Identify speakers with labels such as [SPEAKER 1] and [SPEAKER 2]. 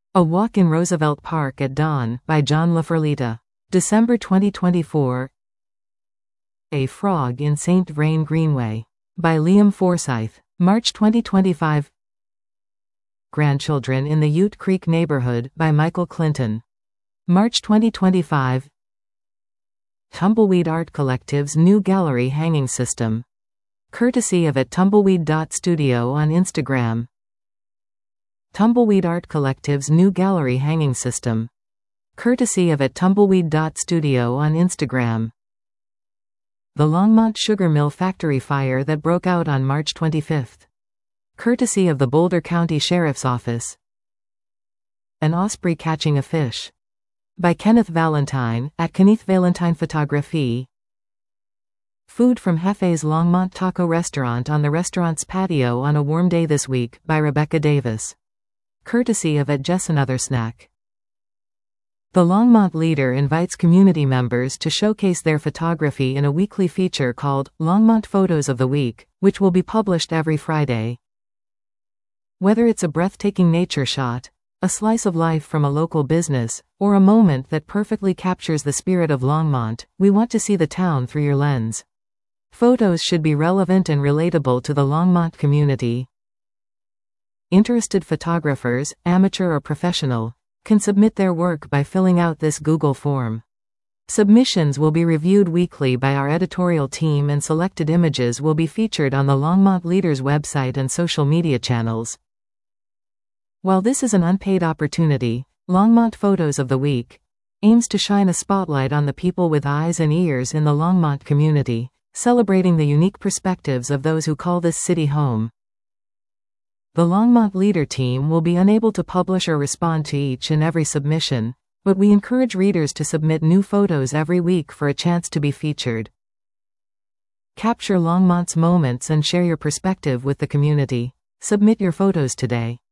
[SPEAKER 1] A Walk in Roosevelt Park at Dawn, by John LaFerlita. December 2024. A Frog in St. Vrain Greenway, by Liam Forsyth. March 2025. Grandchildren in the Ute Creek Neighborhood, by Michael Clinton. March 2025. Tumbleweed Art Collective's new gallery hanging system. Courtesy of @tumbleweed.studio on Instagram. Tumbleweed Art Collective's new gallery hanging system. Courtesy of @tumbleweed.studio on Instagram. The Longmont Sugar Mill factory fire that broke out on March 25. Courtesy of the Boulder County Sheriff's Office. An Osprey Catching a Fish, by Kenneth Valentine, at Kenneth Valentine Photography. Food from Hefe's Longmont Taco Restaurant on the restaurant's patio on a warm day this week, by Rebecca Davis. Courtesy of @JessAnotherSnack. The Longmont Leader invites community members to showcase their photography in a weekly feature called Longmont Photos of the Week, which will be published every Friday. Whether it's a breathtaking nature shot, a slice of life from a local business, or a moment that perfectly captures the spirit of Longmont, we want to see the town through your lens. Photos should be relevant and relatable to the Longmont community. Interested photographers, amateur or professional, can submit their work by filling out this Google form. Submissions will be reviewed weekly by our editorial team, and selected images will be featured on the Longmont Leader's website and social media channels. While this is an unpaid opportunity, Longmont Photos of the Week aims to shine a spotlight on the people with eyes and ears in the Longmont community, celebrating the unique perspectives of those who call this city home. The Longmont Leader team will be unable to publish or respond to each and every submission, but we encourage readers to submit new photos every week for a chance to be featured. Capture Longmont's moments and share your perspective with the community. Submit your photos today.